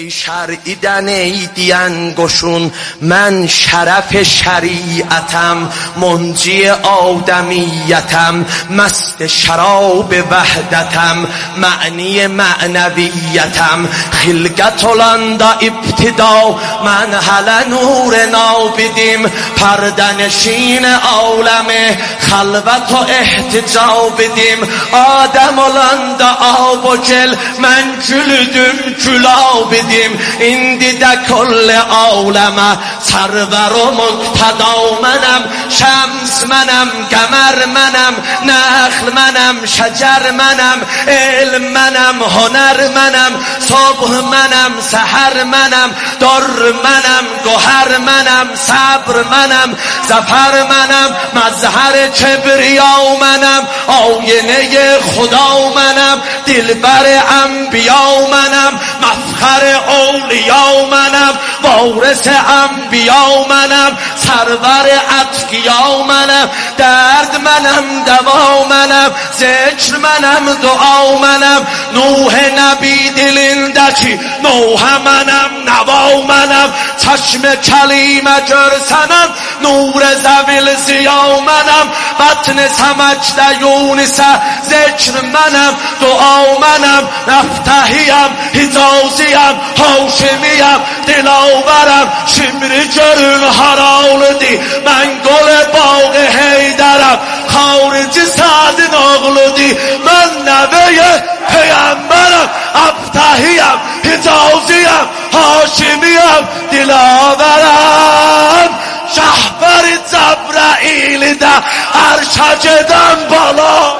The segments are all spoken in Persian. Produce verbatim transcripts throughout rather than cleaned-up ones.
بی شرعیدن ایدی انگشون، من شرف شریعتم، منجی آدمیتم، مست شراب وحدتم، معنی معنویتم، خلقت لندا ابتدا من هل نور نابدیم، پردنشین عالم خلوت و احتجاب دیم، آدم لندا آب و گل من جلدم جلاب دیم، این دیده کل عالم سرور و مقتدا منم، شمس منم، قمر منم، نخل منم، شجر منم، علم منم، هنر منم، صبح منم، سحر منم، در منم، گوهر منم، صبر منم، ظفر منم، مظهر کبریا منم، آینه خدا منم، دلبر انبیا منم، مفخر اولیا منم، وارث انبیا منم، سرور اتقیا منم، درد منم، دوا منم، ذکر منم، دعا منم، نوح نبی دلندکی نوح منم، نوا منم، چشم کلیم جرسنم، نور زویل زیا منم، بطن سمج دیونس ذکر منم، دعا منم، نفتحیم، حجازیم، هاشمیم، دلاورم، شمری جرن حرال دی، من گل باغ حیدرم، خارج سعد ناغل دی، من نوه پیامبرم، ابتحیم، حجازیم، هاشمیم، دلاورم، شهبر جبرائیل ده عرش جدم بالا،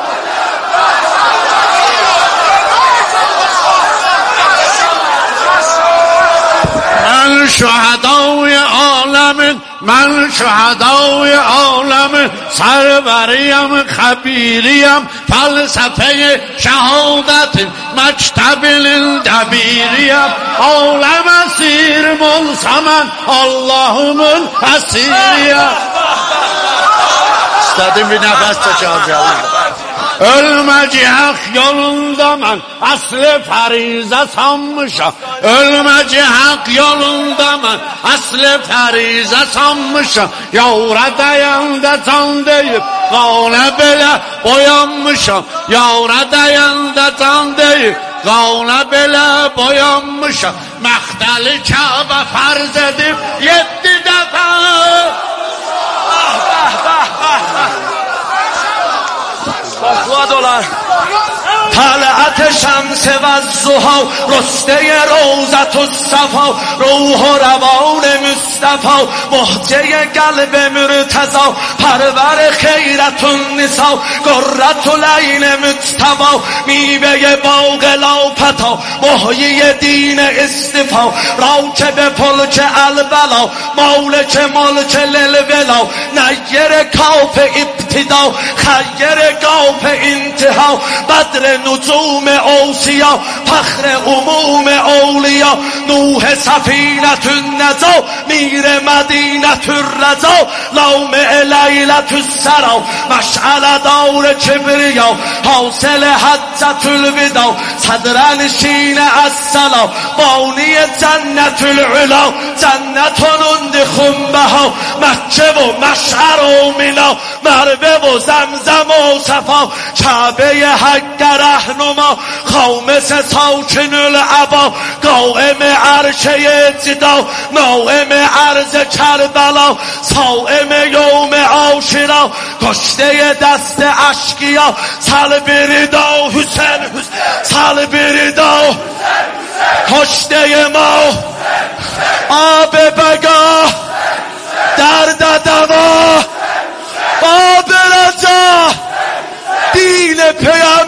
من شهدای عالم، من شهدای عالم، سروریم، خبیریم، فلسفه شهادت، مکتب دبیریم، عالم اسیر ملزمن، اللهم الاسیریم. استادیم bir nefes çağıracağım. Ölmeci hak yolunda mən aslı fərizə sanmışam, ölmeci hak yolunda mən aslı fərizə sanmışam, yavra dayanda can deyib qana belə boyanmışam, yavra dayanda can deyib qana belə boyanmışam, məxdəli Kəbə fərz edib yeddi dəfə. بخوا دولار طلعت شمس و الضحی، رسته روضت الصفا، روح و روان مصطفی، مهجه قلب مرتضی، پرور خیرت النسا، قرة العین مجتبی، میوه باغ لاپتا، محیی دین اصطفا، راکب پلک البلا، مالک ملک للولا، نیر کاف ابتدا، خیر کاف انتها، بدر نجوم اوصیا، فخر عموم اولیا، نوح سفینة النجا، میر مدینة الرجا، لامع لیلة السرا، مشعل دار کبریا، حاصل حجة الوداع، صدرنشین الصلا، بانی جنت العلا، جنت نند خنبها، مکه و مشعر و مینا، مروه و زمزم و صفا، کعبه حق رهنما، خامس ساکن العبا، قائم عرشه جدا، نائم عرض کربلا، صائم یوم عاشورا، کشته دست اشقیا، سال بردا حسین، سال بردا کشته ما، آب بگاه درد دوا، باب رجا دین پیام